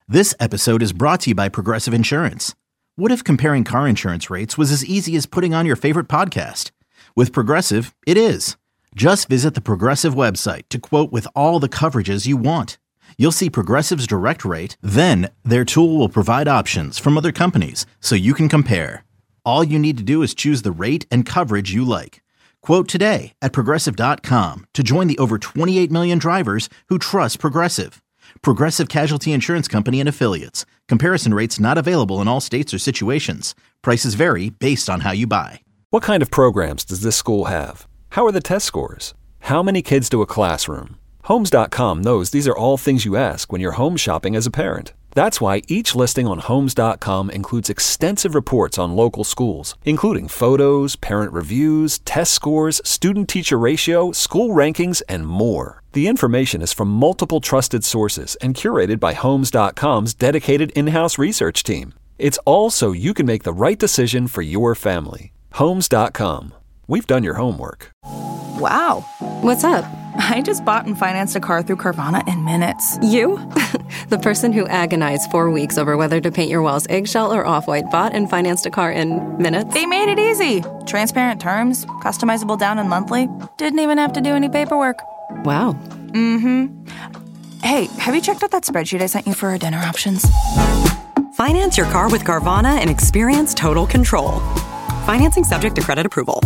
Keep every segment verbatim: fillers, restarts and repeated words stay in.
This episode is brought to you by Progressive Insurance. What if comparing car insurance rates was as easy as putting on your favorite podcast? With Progressive, it is. Just visit the Progressive website to quote with all the coverages you want. You'll see Progressive's direct rate, then their tool will provide options from other companies so you can compare. All you need to do is choose the rate and coverage you like. Quote today at progressive dot com to join the over twenty-eight million drivers who trust Progressive. Progressive Casualty Insurance Company and Affiliates. Comparison rates not available in all states or situations. Prices vary based on how you buy. What kind of programs does this school have? How are the test scores? How many kids do a classroom? Homes dot com knows these are all things you ask when you're home shopping as a parent. That's why each listing on Homes dot com includes extensive reports on local schools, including photos, parent reviews, test scores, student-teacher ratio, school rankings, and more. The information is from multiple trusted sources and curated by Homes dot com's dedicated in-house research team. It's all so you can make the right decision for your family. Homes dot com. We've done your homework. Wow. What's up? I just bought and financed a car through Carvana in minutes. You? The person who agonized four weeks over whether to paint your walls eggshell or off-white bought and financed a car in minutes? They made it easy. Transparent terms, customizable down and monthly. Didn't even have to do any paperwork. Wow. Mm-hmm. Hey, have you checked out that spreadsheet I sent you for our dinner options? Finance your car with Carvana and experience total control. Financing subject to credit approval.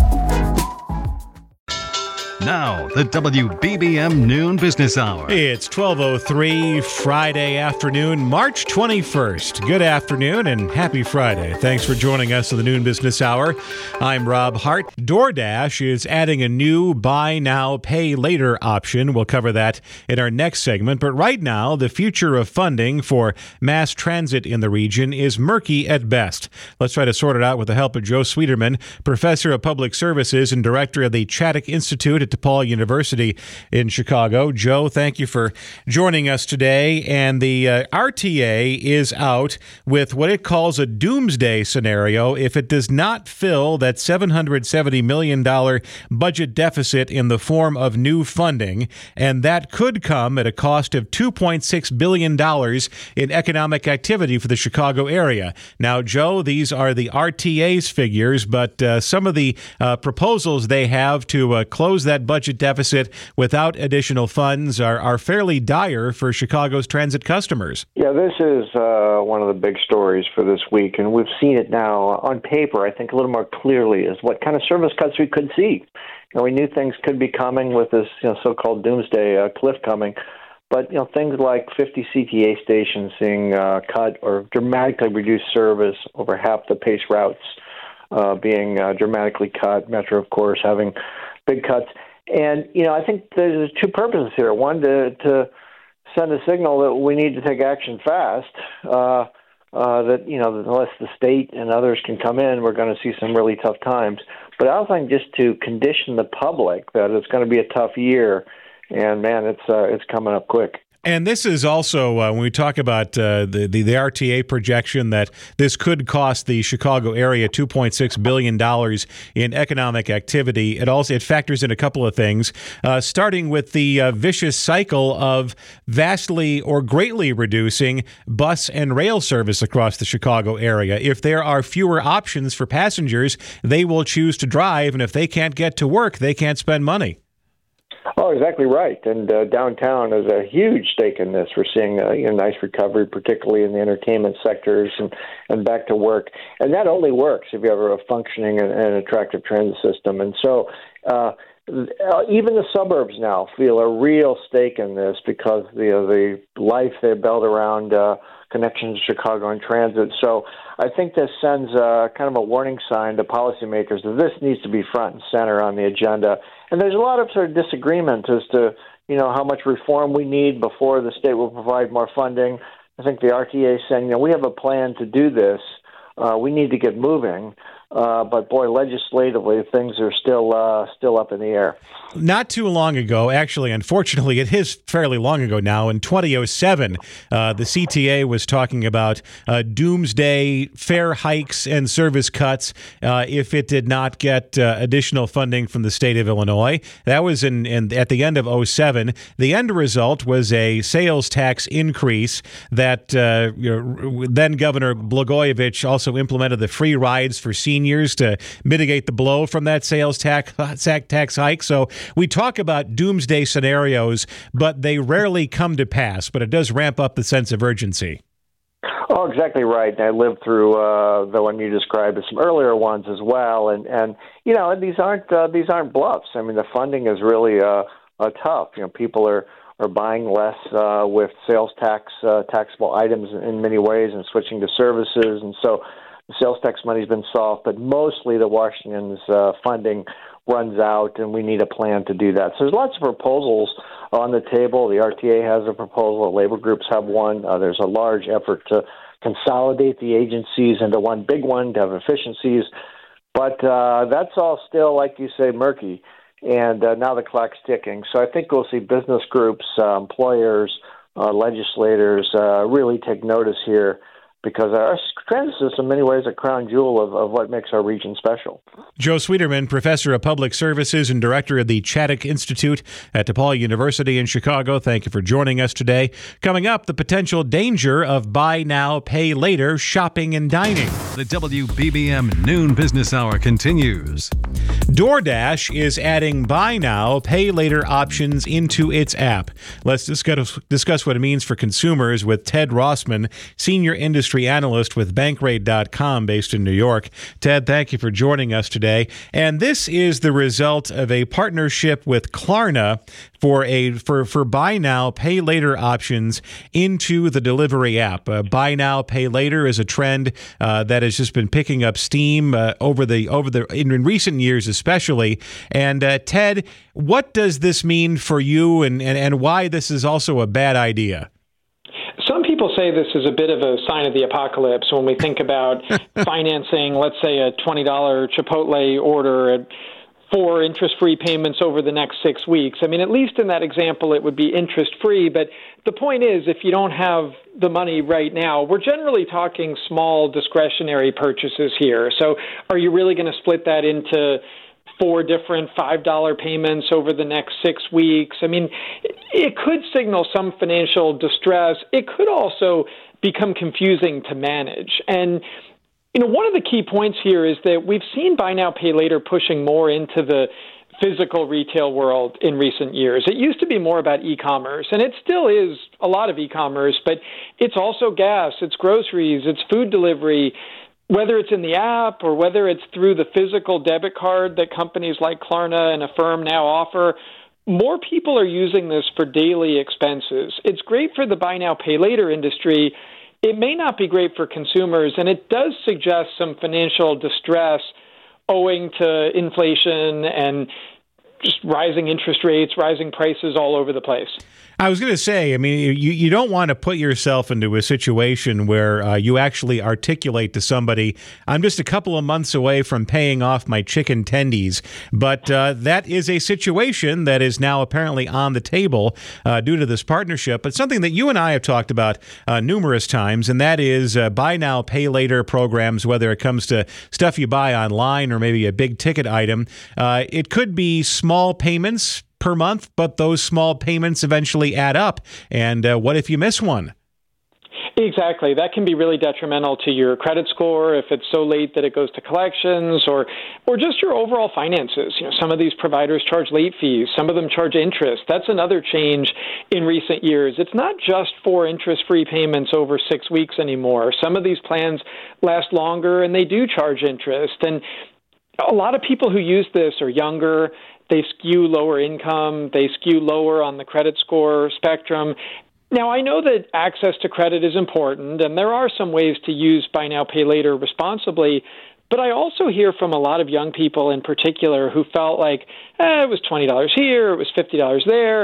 Now, the W B B M Noon Business Hour. It's twelve oh three, Friday afternoon, March twenty-first. Good afternoon and happy Friday. Thanks for joining us on the Noon Business Hour. I'm Rob Hart. DoorDash is adding a new buy now, pay later option. We'll cover that in our next segment. But right now, the future of funding for mass transit in the region is murky at best. Let's try to sort it out with the help of Joe Sweeterman, Professor of Public Services and Director of the Chaddock Institute at DePaul University in Chicago. Joe, thank you for joining us today. And the uh, R T A is out with what it calls a doomsday scenario if it does not fill that seven hundred seventy million dollars budget deficit in the form of new funding. And that could come at a cost of two point six billion dollars in economic activity for the Chicago area. Now, Joe, these are the R T A's figures, but uh, some of the uh, proposals they have to uh, close that budget deficit without additional funds are, are fairly dire for Chicago's transit customers. Yeah, this is uh, one of the big stories for this week, and we've seen it now on paper, I think, a little more clearly as what kind of service cuts we could see. And we knew things could be coming with this you know, so-called doomsday uh, cliff coming, but you know things like fifty C T A stations being uh, cut or dramatically reduced service, over half the PACE routes uh, being uh, dramatically cut, Metro, of course, having big cuts. And, you know, I think there's two purposes here. One, to, to send a signal that we need to take action fast, uh, uh, that, you know, unless the state and others can come in, we're going to see some really tough times. But I also think just to condition the public that it's going to be a tough year. And, man, it's uh, it's coming up quick. And this is also, uh, when we talk about uh, the, the, the R T A projection that this could cost the Chicago area two point six billion dollars in economic activity, it also it factors in a couple of things, uh, starting with the uh, vicious cycle of vastly or greatly reducing bus and rail service across the Chicago area. If there are fewer options for passengers, they will choose to drive, and if they can't get to work, they can't spend money. Oh, exactly right. And uh, downtown is a huge stake in this. We're seeing a you know, nice recovery, particularly in the entertainment sectors and, and back to work. And that only works if you have a functioning and, and attractive transit system. And so uh, even the suburbs now feel a real stake in this because the, uh, the life they built around uh, connections to Chicago and transit. So I think this sends uh, kind of a warning sign to policymakers that this needs to be front and center on the agenda. And there's a lot of sort of disagreement as to, you know, how much reform we need before the state will provide more funding. I think the R T A is saying, you know, we have a plan to do this. Uh, we need to get moving. Uh, but boy, legislatively, things are still uh, still up in the air. Not too long ago, actually, unfortunately, it is fairly long ago now. In twenty oh seven, uh, the C T A was talking about uh, doomsday fare hikes and service cuts uh, if it did not get uh, additional funding from the state of Illinois. That was in, in at the end of oh seven. The end result was a sales tax increase that uh, you know, then Governor Blagojevich also implemented the free rides for seniors. Years to mitigate the blow from that sales tax tax hike. So we talk about doomsday scenarios, but they rarely come to pass. But it does ramp up the sense of urgency. Oh, exactly right. I lived through uh, the one you described, and some earlier ones as well. And and you know these aren't uh, these aren't bluffs. I mean, the funding is really uh, uh, tough. You know, people are. are buying less uh, with sales tax uh, taxable items in many ways, and switching to services, and so. Sales tax money's been soft, but mostly the Washington's uh, funding runs out, and we need a plan to do that. So there's lots of proposals on the table. The R T A has a proposal. The labor groups have one. Uh, there's a large effort to consolidate the agencies into one big one to have efficiencies. But uh, that's all still, like you say, murky. And uh, now the clock's ticking. So I think we'll see business groups, uh, employers, uh, legislators uh, really take notice here, because our transit system, in many ways, a crown jewel of, of what makes our region special. Joe Sweeterman, professor of public services and director of the Chaddock Institute at DePaul University in Chicago. Thank you for joining us today. Coming up, the potential danger of buy now, pay later shopping and dining. The W B B M Noon Business Hour continues. DoorDash is adding buy now, pay later options into its app. Let's discuss, discuss what it means for consumers with Ted Rossman, senior industry analyst with Bankrate dot com based in New York. Ted, thank you for joining us today. And this is the result of a partnership with Klarna for a for, for buy now, pay later options into the delivery app. Uh, buy now, pay later is a trend uh, that has just been picking up steam uh, over the over the in, in recent years, especially. And uh, Ted, what does this mean for you, and, and, and why this is also a bad idea? Some people say this is a bit of a sign of the apocalypse when we think about financing, let's say, a twenty dollars Chipotle order at four interest-free payments over the next six weeks. I mean, at least in that example, it would be interest-free. But the point is, if you don't have the money right now, we're generally talking small discretionary purchases here. So are you really going to split that into four different five dollar payments over the next six weeks. I mean, it could signal some financial distress. It could also become confusing to manage. And, you know, one of the key points here is that we've seen buy now, pay later pushing more into the physical retail world in recent years. It used to be more about e-commerce, and it still is a lot of e-commerce, but it's also gas, it's groceries, it's food delivery. Whether it's in the app or whether it's through the physical debit card that companies like Klarna and Affirm now offer, more people are using this for daily expenses. It's great for the buy now, pay later industry. It may not be great for consumers, and it does suggest some financial distress owing to inflation and just rising interest rates, rising prices all over the place. I was going to say, I mean, you, you don't want to put yourself into a situation where uh, you actually articulate to somebody, I'm just a couple of months away from paying off my chicken tendies. But uh, that is a situation that is now apparently on the table uh, due to this partnership. But something that you and I have talked about uh, numerous times, and that is uh, buy now, pay later programs, whether it comes to stuff you buy online or maybe a big ticket item. Uh, it could be small payments per month, but those small payments eventually add up. And uh, what if you miss one? Exactly. That can be really detrimental to your credit score if it's so late that it goes to collections, or or just your overall finances. You know, some of these providers charge late fees. Some of them charge interest. That's another change in recent years. It's not just for interest-free payments over six weeks anymore. Some of these plans last longer, and they do charge interest. And a lot of people who use this are younger. They skew lower income. They skew lower on the credit score spectrum. Now, I know that access to credit is important, and there are some ways to use buy now, pay later responsibly. But I also hear from a lot of young people in particular who felt like, eh, it was twenty dollars here, it was fifty dollars there.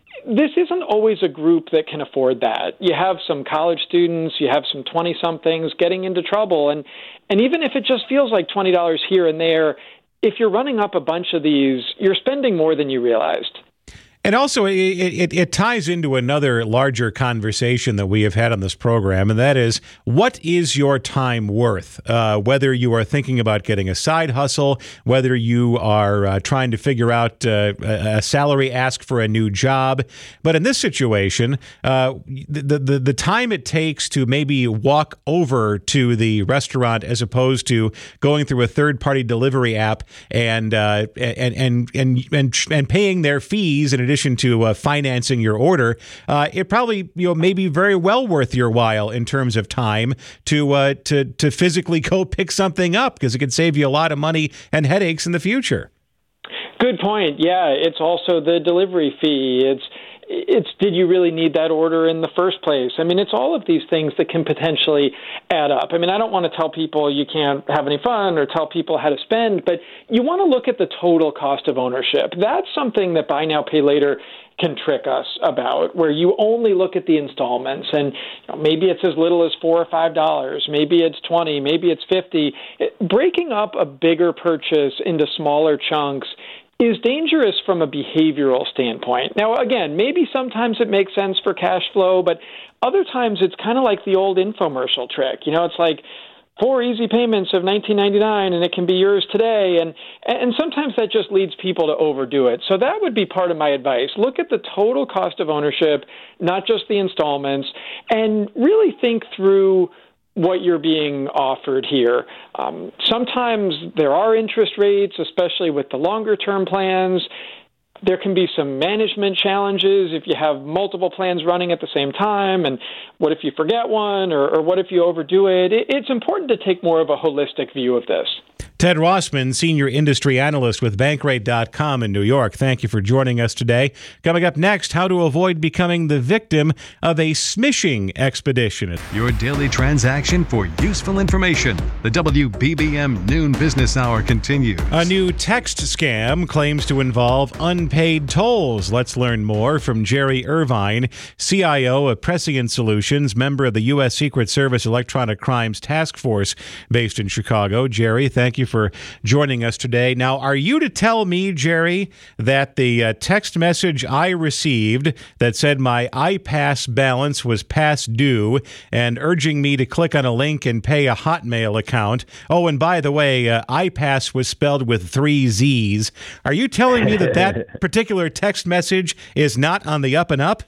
this isn't always a group that can afford that. You have some college students, you have some twenty-somethings getting into trouble, and, and even if it just feels like twenty dollars here and there, if you're running up a bunch of these, you're spending more than you realized. And also, it, it, it ties into another larger conversation that we have had on this program, and that is, what is your time worth? Uh, whether you are thinking about getting a side hustle, whether you are uh, trying to figure out uh, a salary ask for a new job. But in this situation, uh, the, the, the time it takes to maybe walk over to the restaurant as opposed to going through a third-party delivery app and, uh, and, and, and, and, and paying their fees in addition to uh, financing your order, uh, it probably you know may be very well worth your while in terms of time to uh, to to physically go pick something up, because it could save you a lot of money and headaches in the future. Good point. Yeah, it's also the delivery fee. It's It's did you really need that order in the first place? I mean, it's all of these things that can potentially add up. I mean, I don't want to tell people you can't have any fun or tell people how to spend, but you want to look at the total cost of ownership. That's something that Buy Now, Pay Later can trick us about, where you only look at the installments, and you know, maybe it's as little as four or five dollars, maybe it's twenty, maybe it's fifty. It, breaking up a bigger purchase into smaller chunks is dangerous from a behavioral standpoint. Now, again, maybe sometimes it makes sense for cash flow, but other times it's kind of like the old infomercial trick. You know, it's like four easy payments of nineteen ninety-nine and it can be yours today. And, and sometimes that just leads people to overdo it. So that would be part of my advice. Look at the total cost of ownership, not just the installments, and really think through what you're being offered here. Um, sometimes there are interest rates, especially with the longer-term plans. There can be some management challenges if you have multiple plans running at the same time, and what if you forget one, or, or what if you overdo it? it? It's important to take more of a holistic view of this. Ted Rossman, Senior Industry Analyst with Bankrate dot com in New York. Thank you for joining us today. Coming up next, how to avoid becoming the victim of a smishing expedition. Your daily transaction for useful information. The W B B M Noon Business Hour continues. A new text scam claims to involve unpaid tolls. Let's learn more from Jerry Irvine, C I O of Prescient Solutions, member of the U S Secret Service Electronic Crimes Task Force based in Chicago. Jerry, thank you for joining us today. Now, are you to tell me, Jerry, that the uh, text message I received that said my iPass balance was past due and urging me to click on a link and pay a Hotmail account? Oh, and by the way, uh, iPass was spelled with three Z's. Are you telling me that that particular text message is not on the up and up?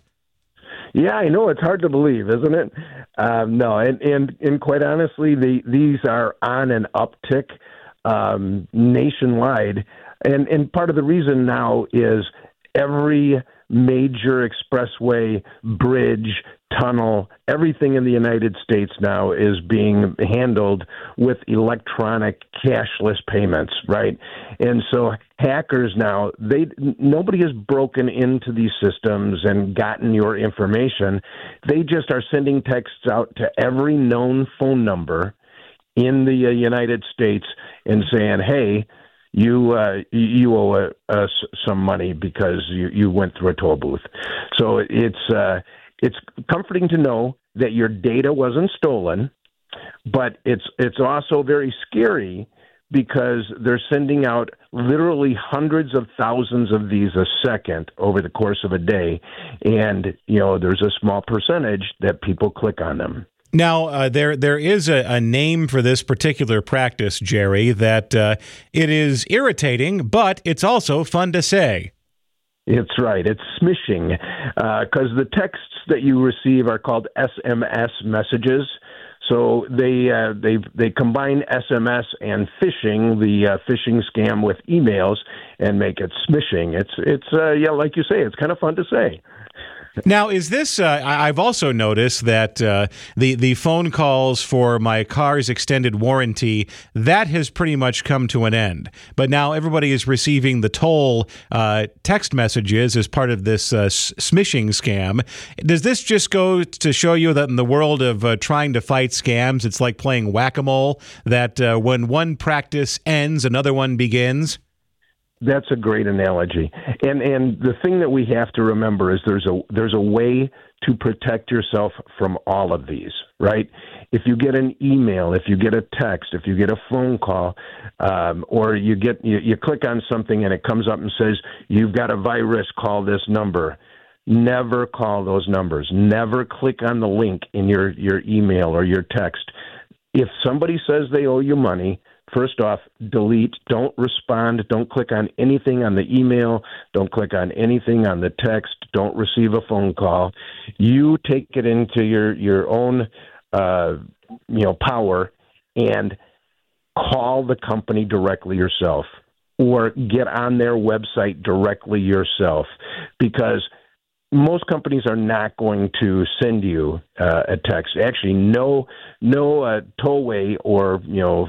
Yeah, I know. It's hard to believe, isn't it? Um, no, and, and, and quite honestly, the, these are on an uptick um, nationwide. And, and part of the reason now is every major expressway, bridge, tunnel, everything in the United States now is being handled with electronic cashless payments, right? And so hackers now, they nobody has broken into these systems and gotten your information. They just are sending texts out to every known phone number in the uh, United States and saying, hey, you uh, you owe uh, us some money because you, you went through a toll booth. So it's uh, it's comforting to know that your data wasn't stolen, but it's it's also very scary because they're sending out literally hundreds of thousands of these a second over the course of a day, and you know there's a small percentage that people click on them. Now, uh, there there is a, a name for this particular practice, Jerry, that uh, it is irritating, but it's also fun to say. It's right. It's smishing, because uh, the texts that you receive are called S M S messages. So they uh, they they combine S M S and phishing, the uh, phishing scam, with emails and make it smishing. It's it's uh, yeah, like you say, it's kind of fun to say. Now, is this, uh, I've also noticed that uh, the, the phone calls for my car's extended warranty, that has pretty much come to an end. But now everybody is receiving the toll uh, text messages as part of this uh, smishing scam. Does this just go to show you that in the world of uh, trying to fight scams, it's like playing whack-a-mole, that uh, when one practice ends, another one begins? That's a great analogy. And and the thing that we have to remember is there's a there's a way to protect yourself from all of these, right? If you get an email, if you get a text, if you get a phone call, um, or you get you, you click on something and it comes up and says, you've got a virus, call this number. Never call those numbers. Never click on the link in your, your email or your text. If somebody says they owe you money, first off, delete, don't respond, don't click on anything on the email, don't click on anything on the text, don't receive a phone call. You take it into your, your own uh, you know, power and call the company directly yourself or get on their website directly yourself, because most companies are not going to send you uh, a text. Actually, no, no uh, tollway or you know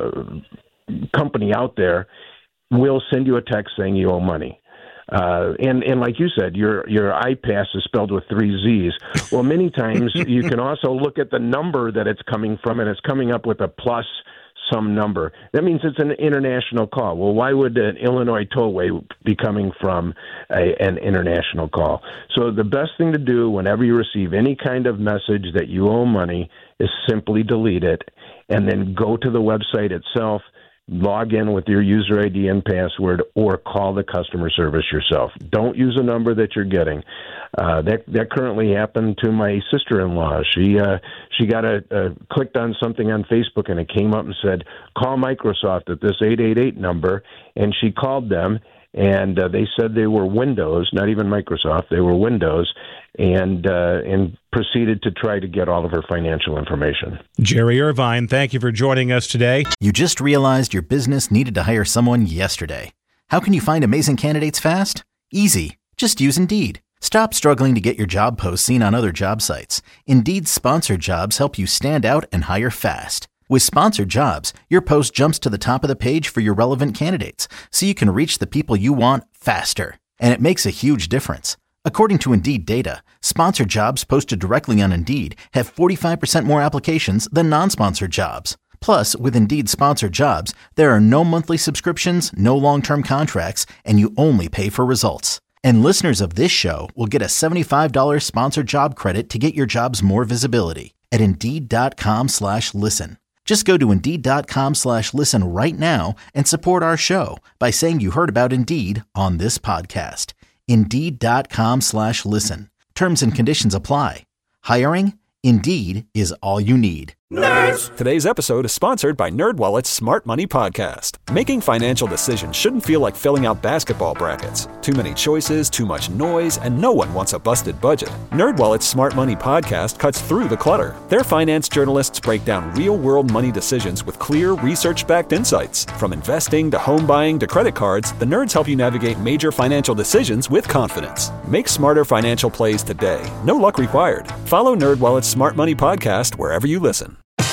uh, company out there will send you a text saying you owe money. Uh, and and like you said, your your iPass is spelled with three Z's. Well, many times you can also look at the number that it's coming from, and it's coming up with a plus some number. That means it's an international call. Well, why would an Illinois tollway be coming from a, an international call? So the best thing to do whenever you receive any kind of message that you owe money is simply delete it and then go to the website itself, log in with your user I D and password, or call the customer service yourself. Don't use a number that you're getting. Uh, that that currently happened to my sister-in-law. She uh, she got a, a clicked on something on Facebook and it came up and said, "Call Microsoft at this eight eight eight number," and she called them. And uh, they said they were Windows, not even Microsoft. They were Windows, and uh, and proceeded to try to get all of her financial information. Jerry Irvine, thank you for joining us today. You just realized your business needed to hire someone yesterday. How can you find amazing candidates fast? Easy. Just use Indeed. Stop struggling to get your job posts seen on other job sites. Indeed's sponsored jobs help you stand out and hire fast. With sponsored jobs, your post jumps to the top of the page for your relevant candidates, so you can reach the people you want faster. And it makes a huge difference. According to Indeed data, sponsored jobs posted directly on Indeed have forty-five percent more applications than non-sponsored jobs. Plus, with Indeed sponsored jobs, there are no monthly subscriptions, no long-term contracts, and you only pay for results. And listeners of this show will get a seventy-five dollars sponsored job credit to get your jobs more visibility at Indeed.com slash listen. Just go to Indeed.com slash listen right now and support our show by saying you heard about Indeed on this podcast. Indeed.com slash listen. Terms and conditions apply. Hiring? Indeed is all you need. Nerds! Today's episode is sponsored by NerdWallet's Smart Money Podcast. Making financial decisions shouldn't feel like filling out basketball brackets. Too many choices, too much noise, and no one wants a busted budget. NerdWallet's Smart Money Podcast cuts through the clutter. Their finance journalists break down real-world money decisions with clear, research-backed insights. From investing to home buying to credit cards, the nerds help you navigate major financial decisions with confidence. Make smarter financial plays today. No luck required. Follow NerdWallet's Smart Money Podcast wherever you listen.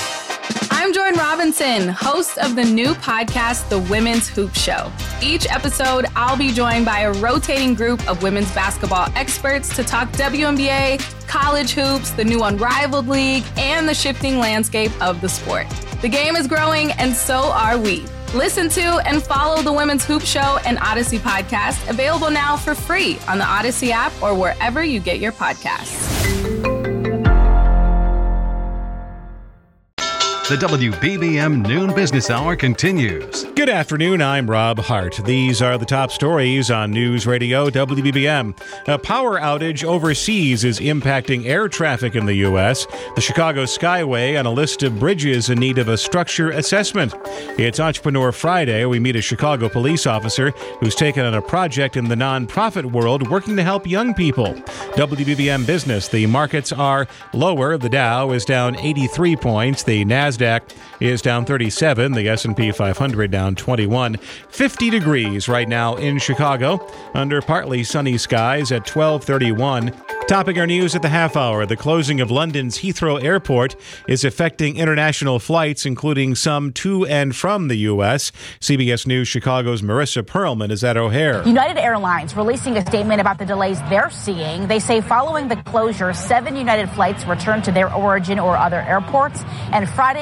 I'm Jordan Robinson, host of the new podcast, The Women's Hoop Show. Each episode, I'll be joined by a rotating group of women's basketball experts to talk W N B A, college hoops, the new Unrivaled League, and the shifting landscape of the sport. The game is growing, and so are we. Listen to and follow The Women's Hoop Show and Odyssey podcast, available now for free on the Odyssey app or wherever you get your podcasts. The W B B M Noon Business Hour continues. Good afternoon, I'm Rob Hart. These are the top stories on News Radio W B B M. A power outage overseas is impacting air traffic in the U S. The Chicago Skyway on a list of bridges in need of a structure assessment. It's Entrepreneur Friday. We meet a Chicago police officer who's taken on a project in the nonprofit world working to help young people. W B B M Business. The markets are lower. The Dow is down eighty-three points. The NASDAQ is down thirty-seven. The S and P five hundred down twenty-one. fifty degrees right now in Chicago under partly sunny skies at twelve thirty-one. Topping our news at the half hour, the closing of London's Heathrow Airport is affecting international flights, including some to and from the U S. C B S News Chicago's Marissa Perlman is at O'Hare. United Airlines releasing a statement about the delays they're seeing. They say following the closure, seven United flights returned to their origin or other airports, and Friday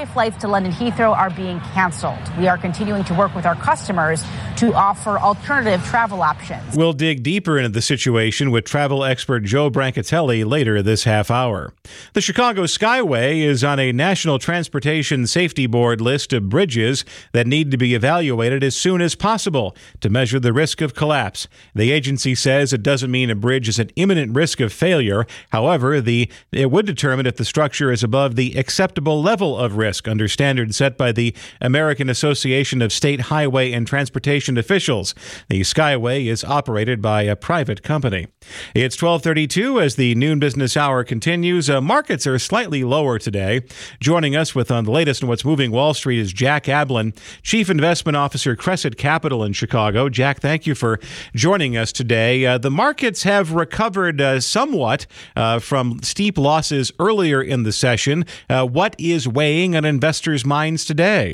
Holiday flights to London Heathrow are being canceled. We are continuing to work with our customers to offer alternative travel options. We'll dig deeper into the situation with travel expert Joe Brancatelli later this half hour. The Chicago Skyway is on a National Transportation Safety Board list of bridges that need to be evaluated as soon as possible to measure the risk of collapse. The agency says it doesn't mean a bridge is an imminent risk of failure. However, the it would determine if the structure is above the acceptable level of risk under standards set by the American Association of State Highway and Transportation Officials. The Skyway is operated by a private company. It's twelve thirty-two as the noon business hour continues. Uh, markets are slightly lower today. Joining us with on the latest on what's moving Wall Street is Jack Ablin, Chief Investment Officer, Crescent Capital in Chicago. Jack, thank you for joining us today. Uh, the markets have recovered uh, somewhat uh, from steep losses earlier in the session. Uh, what is weighing on investors' minds today?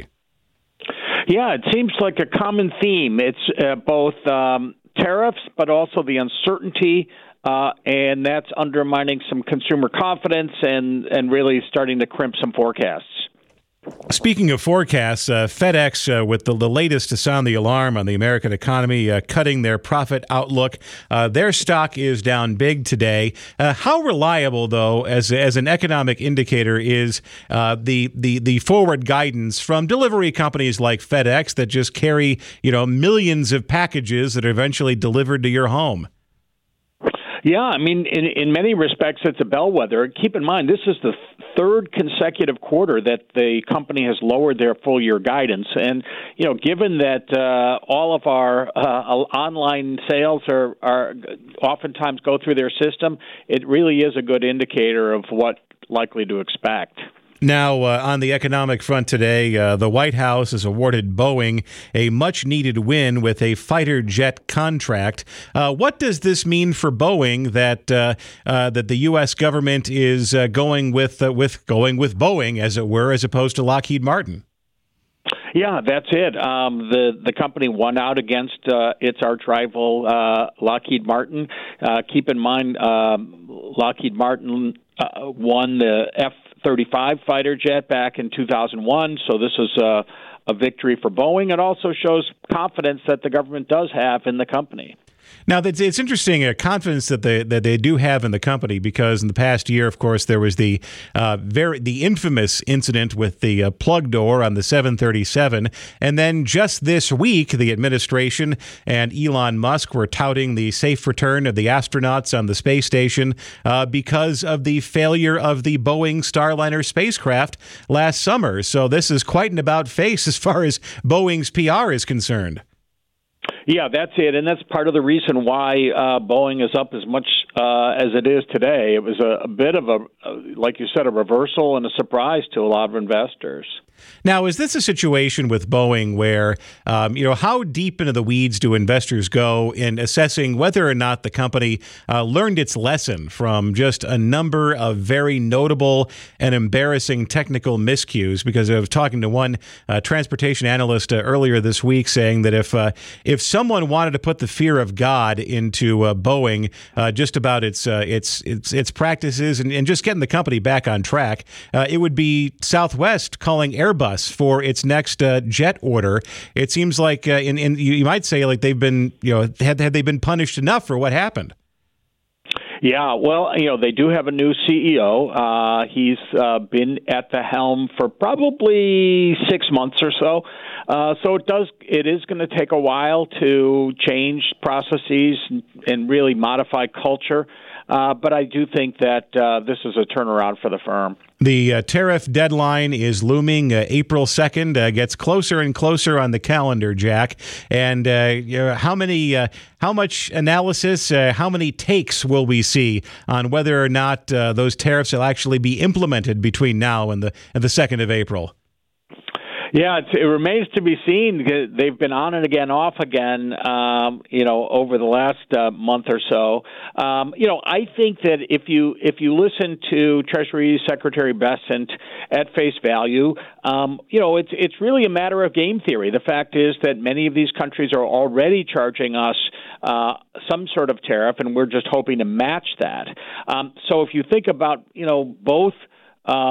Yeah, it seems like a common theme. It's uh, both um, tariffs, but also the uncertainty, uh, and that's undermining some consumer confidence and, and really starting to crimp some forecasts. Speaking of forecasts, uh, FedEx, uh, with the, the latest to sound the alarm on the American economy, uh, cutting their profit outlook. Uh, their stock is down big today. Uh, how reliable, though, as as an economic indicator, is uh, the the the forward guidance from delivery companies like FedEx that just carry, you know, millions of packages that are eventually delivered to your home? Yeah, I mean, in, in many respects, it's a bellwether. Keep in mind, this is the third consecutive quarter that the company has lowered their full-year guidance. And, you know, given that uh, all of our uh, online sales are, are oftentimes go through their system, it really is a good indicator of what likely to expect. Now, uh, on the economic front today, uh, the White House has awarded Boeing a much-needed win with a fighter jet contract. Uh, what does this mean for Boeing that uh, uh, that the U S government is uh, going with uh, with going with Boeing, as it were, as opposed to Lockheed Martin? Yeah, that's it. Um, the the company won out against uh, its arch rival, uh, Lockheed Martin. Uh, keep in mind, um, Lockheed Martin uh, won the F thirty-five fighter jet back in two thousand one, so this is a, a victory for Boeing. It also shows confidence that the government does have in the company. Now, it's interesting, a confidence that they that they do have in the company, because in the past year, of course, there was the uh, very the infamous incident with the uh, plug door on the seven thirty-seven, and then just this week, the administration and Elon Musk were touting the safe return of the astronauts on the space station uh, because of the failure of the Boeing Starliner spacecraft last summer. So this is quite an about-face as far as Boeing's P R is concerned. Yeah, that's it, and that's part of the reason why uh, Boeing is up as much uh, as it is today. It was a, a bit of a, like you said, a reversal and a surprise to a lot of investors. Now, is this a situation with Boeing where, um, you know, how deep into the weeds do investors go in assessing whether or not the company uh, learned its lesson from just a number of very notable and embarrassing technical miscues? Because I was talking to one uh, transportation analyst uh, earlier this week saying that if uh, if someone wanted to put the fear of God into uh, Boeing, uh, just about its uh, its its its practices and, and just getting the company back on track, uh, it would be Southwest calling Airbus for its next uh, jet order. It seems like, uh, in, in you might say, like they've been, you know, had had they been punished enough for what happened? Yeah, well, you know, they do have a new C E O. Uh, he's uh, been at the helm for probably six months or so. Uh, so it does. It is going to take a while to change processes and really modify culture. Uh, but I do think that uh, this is a turnaround for the firm. The uh, tariff deadline is looming. Uh, April second uh, gets closer and closer on the calendar, Jack. And uh, you know, how many, uh, how much analysis, uh, how many takes will we see on whether or not uh, those tariffs will actually be implemented between now and the and the second of April? Yeah, it's, it remains to be seen. They've been on and again, off again, um, you know, over the last uh, month or so. Um, you know, I think that if you if you listen to Treasury Secretary Bessent at face value, um, you know, it's it's really a matter of game theory. The fact is that many of these countries are already charging us uh, some sort of tariff, and we're just hoping to match that. Um, so if you think about, you know, both. Um,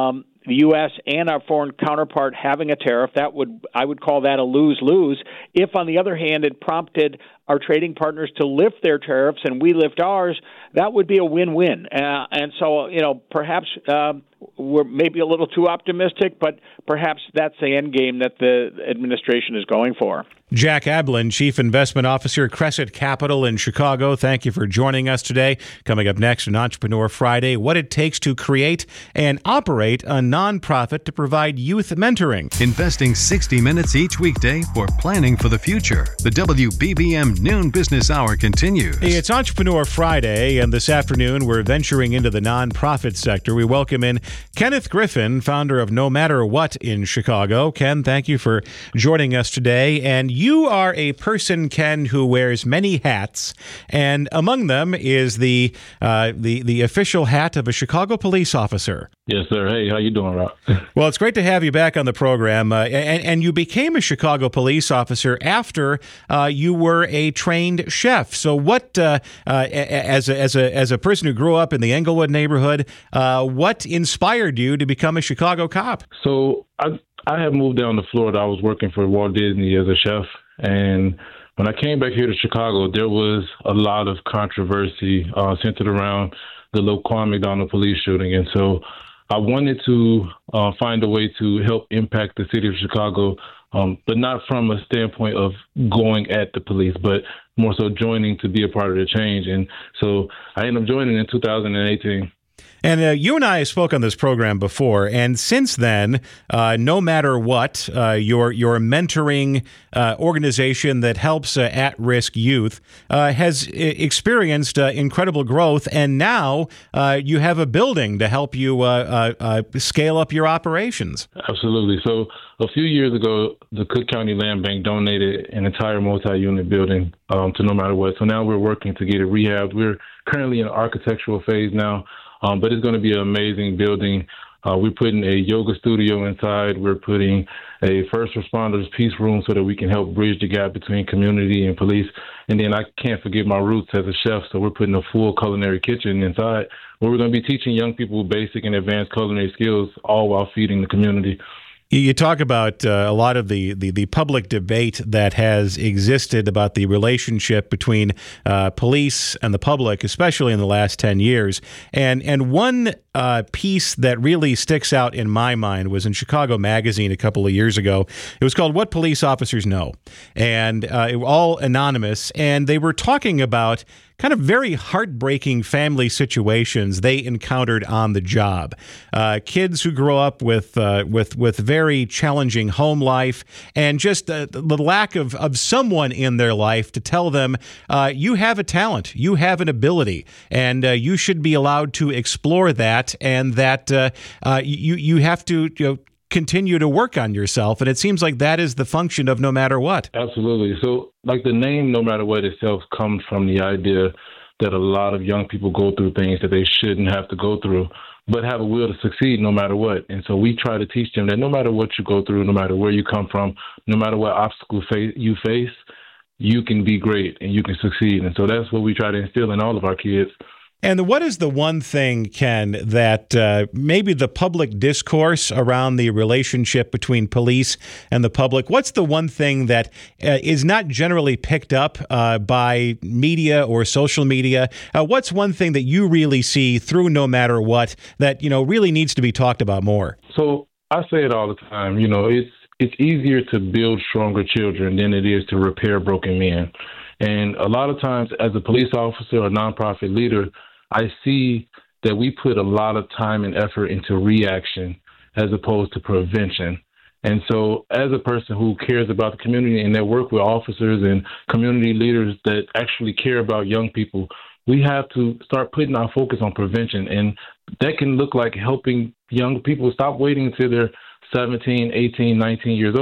the U S and our foreign counterpart having a tariff. That would I would call that a lose-lose. If, on the other hand, it prompted our trading partners to lift their tariffs and we lift ours, that would be a win-win. Uh, and so, you know, perhaps uh, we're maybe a little too optimistic, but perhaps that's the end game that the administration is going for. Jack Ablin, Chief Investment Officer, Crescent Capital in Chicago. Thank you for joining us today. Coming up next on Entrepreneur Friday, what it takes to create and operate a nonprofit to provide youth mentoring. Investing sixty minutes each weekday for planning for the future. The W B B M Noon Business Hour continues. It's Entrepreneur Friday, and this afternoon we're venturing into the nonprofit sector. We welcome in Kenneth Griffin, founder of No Matter What in Chicago. Ken, thank you for joining us today. And you are a person, Ken, who wears many hats, and among them is the uh, the the official hat of a Chicago police officer. Yes, sir. Hey, how you doing, Rob? Well, it's great to have you back on the program. Uh, and, and you became a Chicago police officer after uh, you were a trained chef. So, what, uh, uh, as a, as a as a person who grew up in the Englewood neighborhood, uh, what inspired you to become a Chicago cop? So, I I have moved down to Florida. I was working for Walt Disney as a chef, and when I came back here to Chicago, there was a lot of controversy uh, centered around the Laquan McDonald police shooting, and so I wanted to uh, find a way to help impact the city of Chicago, um, but not from a standpoint of going at the police, but more so joining to be a part of the change. And so I ended up joining in two thousand eighteen. And uh, you and I spoke on this program before, and since then, uh, No Matter What, uh, your your mentoring uh, organization that helps uh, at-risk youth uh, has I- experienced uh, incredible growth, and now uh, you have a building to help you uh, uh, uh, scale up your operations. Absolutely. So a few years ago, the Cook County Land Bank donated an entire multi-unit building um, to No Matter What. So now we're working to get it rehabbed. We're currently in the architectural phase now. Um, but it's going to be an amazing building. Uh, we're putting a yoga studio inside. We're putting a first responders peace room so that we can help bridge the gap between community and police. And then I can't forget my roots as a chef, so we're putting a full culinary kitchen inside where we're going to be teaching young people basic and advanced culinary skills, all while feeding the community. You talk about uh, a lot of the, the, the public debate that has existed about the relationship between uh, police and the public, especially in the last ten years. And and one uh, piece that really sticks out in my mind was in Chicago Magazine a couple of years ago. It was called What Police Officers Know. And uh, it was all anonymous. And they were talking about kind of very heartbreaking family situations they encountered on the job. Uh, kids who grow up with uh, with with very challenging home life, and just uh, the lack of, of someone in their life to tell them, uh, you have a talent, you have an ability, and uh, you should be allowed to explore that, and that uh, uh, you, you have to, you know, continue to work on yourself. And it seems like that is the function of No Matter What. Absolutely. So like the name No Matter What itself comes from the idea that a lot of young people go through things that they shouldn't have to go through, but have a will to succeed no matter what. And so we try to teach them that no matter what you go through, no matter where you come from, no matter what obstacle fa- you face, you can be great and you can succeed. And so that's what we try to instill in all of our kids. And what is the one thing, Ken, that uh, maybe the public discourse around the relationship between police and the public, what's the one thing that uh, is not generally picked up uh, by media or social media? Uh, what's one thing that you really see through No Matter What that, you know, really needs to be talked about more? So I say it all the time, you know, it's it's easier to build stronger children than it is to repair broken men. And a lot of times as a police officer or nonprofit leader, I see that we put a lot of time and effort into reaction as opposed to prevention. And so as a person who cares about the community and that work with officers and community leaders that actually care about young people, we have to start putting our focus on prevention. And that can look like helping young people stop waiting until they're seventeen, eighteen, nineteen years old,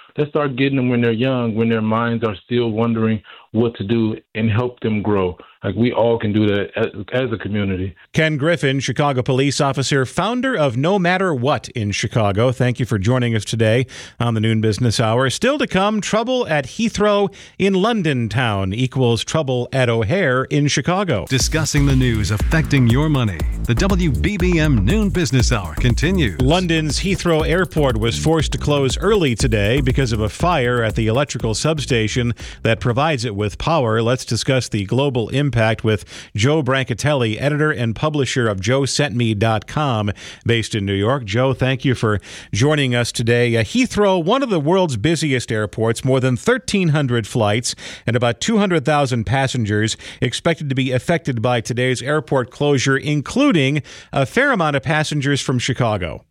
let's start getting them when they're young, when their minds are still wondering what to do, and help them grow. Like, we all can do that as, as a community. Ken Griffin, Chicago police officer, founder of No Matter What in Chicago. Thank you for joining us today on the Noon Business Hour. Still to come, trouble at Heathrow in London town equals trouble at O'Hare in Chicago. Discussing the news affecting your money. The W B B M Noon Business Hour continues. London's Heathrow Airport was forced to close early today because of a fire at the electrical substation that provides it with power. Let's discuss the global impact with Joe Brancatelli, editor and publisher of Joe Sent Me dot com, based in New York. Joe, thank you for joining us today. Uh, Heathrow, one of the world's busiest airports, more than thirteen hundred flights and about two hundred thousand passengers expected to be affected by today's airport closure, including a fair amount of passengers from Chicago.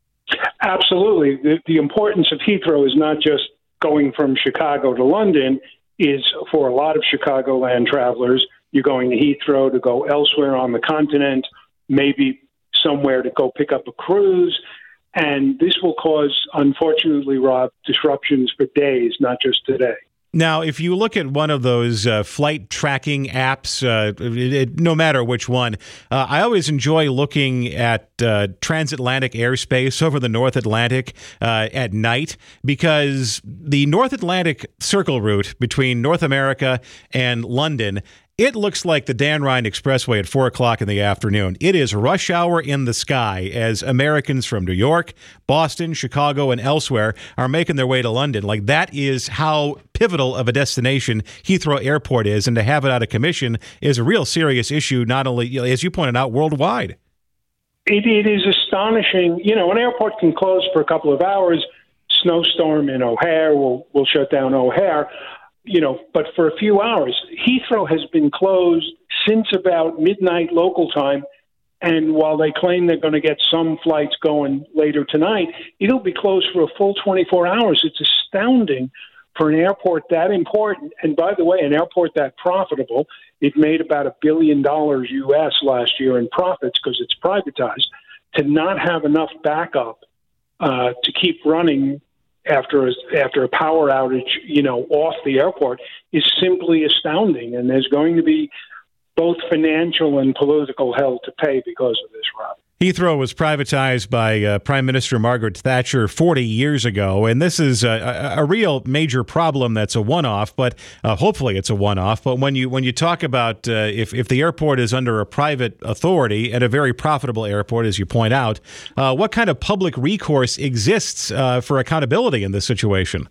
Absolutely. The, the importance of Heathrow is not just going from Chicago to London, is for a lot of Chicagoland travelers, you're going to Heathrow to go elsewhere on the continent, maybe somewhere to go pick up a cruise. And this will cause, unfortunately, Rob, disruptions for days, not just today. Now, if you look at one of those uh, flight tracking apps, uh, it, it, no matter which one, uh, I always enjoy looking at uh, transatlantic airspace over the North Atlantic uh, at night, because the North Atlantic circle route between North America and London, it looks like the Dan Ryan Expressway at four o'clock in the afternoon. It is rush hour in the sky as Americans from New York, Boston, Chicago, and elsewhere are making their way to London. Like, that is how pivotal of a destination Heathrow Airport is, and to have it out of commission is a real serious issue, not only, as you pointed out, worldwide. It, it is astonishing. You know, an airport can close for a couple of hours. Snowstorm in O'Hare will will shut down O'Hare. You know, but for a few hours. Heathrow has been closed since about midnight local time, and while they claim they're going to get some flights going later tonight, it'll be closed for a full twenty-four hours. It's astounding for an airport that important, and by the way, an airport that profitable. It made about a billion dollars U S last year in profits because it's privatized, to not have enough backup uh, to keep running after a, after a power outage, you know, off the airport is simply astounding. And there's going to be both financial and political hell to pay because of this, Rob. Heathrow was privatized by uh, Prime Minister Margaret Thatcher forty years ago, and this is a, a, a real major problem that's a one-off, but uh, hopefully it's a one-off. But when you when you talk about uh, if, if the airport is under a private authority and a very profitable airport, as you point out, uh, what kind of public recourse exists uh, for accountability in this situation?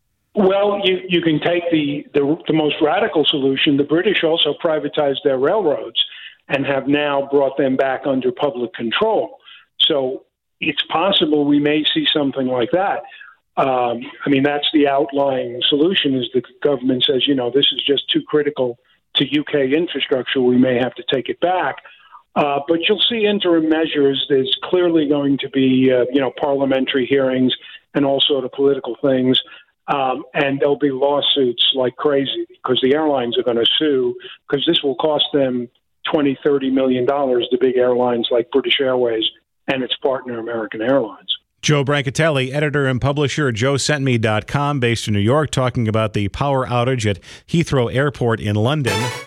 Well, you, you can take the, the, the most radical solution. The British also privatized their railroads and have now brought them back under public control. So it's possible we may see something like that. Um, I mean, that's the outlying solution, is the government says, you know, this is just too critical to U K infrastructure. We may have to take it back. Uh, but you'll see interim measures. There's clearly going to be, uh, you know, parliamentary hearings and all sort of political things. Um, and there'll be lawsuits like crazy because the airlines are going to sue, because this will cost them twenty, thirty million dollars, the big airlines like British Airways and its partner American Airlines. Joe Brancatelli, editor and publisher at Joe Sent Me dot com, based in New York, talking about the power outage at Heathrow Airport in London.